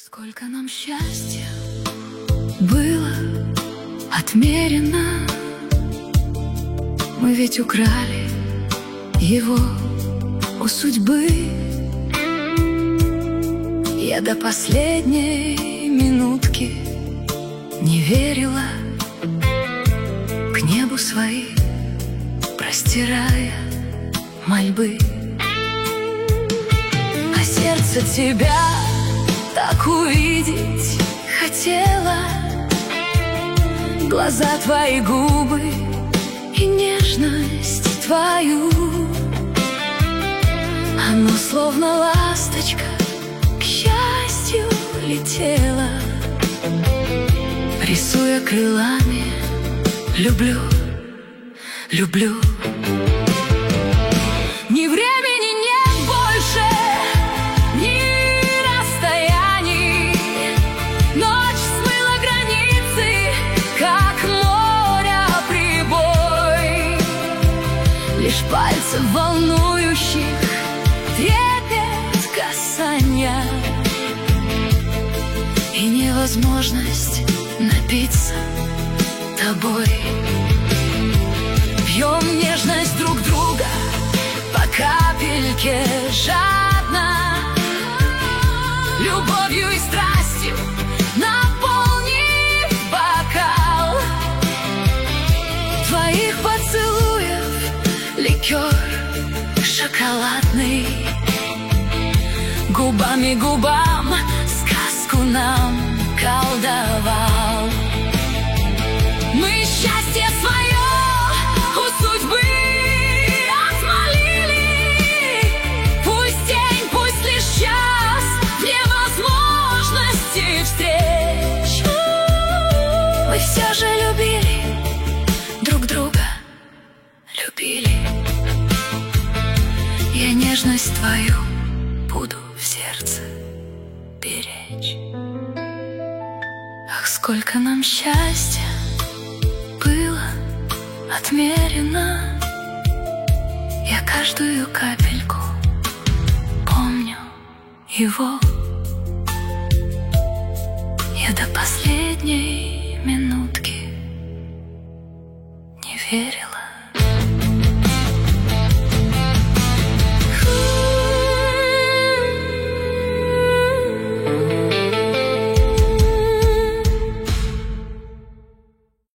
Сколько нам счастья было отмерено, мы ведь украли его у судьбы. Я до последней минутки не верила, к небу свои простирая мольбы. А сердце тебя так увидеть хотела, глаза твои, губы и нежность твою. Оно словно ласточка к счастью летела, рисуя крылами люблю, люблю. Ни времени нет больше, ни расстояний. Ночь смыла границы, как моря прибой. Лишь пальцев волнующих трепет касания и невозможность напиться тобой. Пьем нежность друг друга по капельке жадно, любовью и страстью наполнив бокал. Твоих поцелуев ликер шоколадный, губами губам сказку нам колдовал. Мы счастье свое у судьбы отмолили. Пусть день, пусть лишь час в невозможности встреч. Мы все же любили друг друга, любили. Я нежность твою буду в сердце беречь. Ах, сколько нам счастья было отмерено. Я каждую капельку помню его. Я до последней минутки не верила.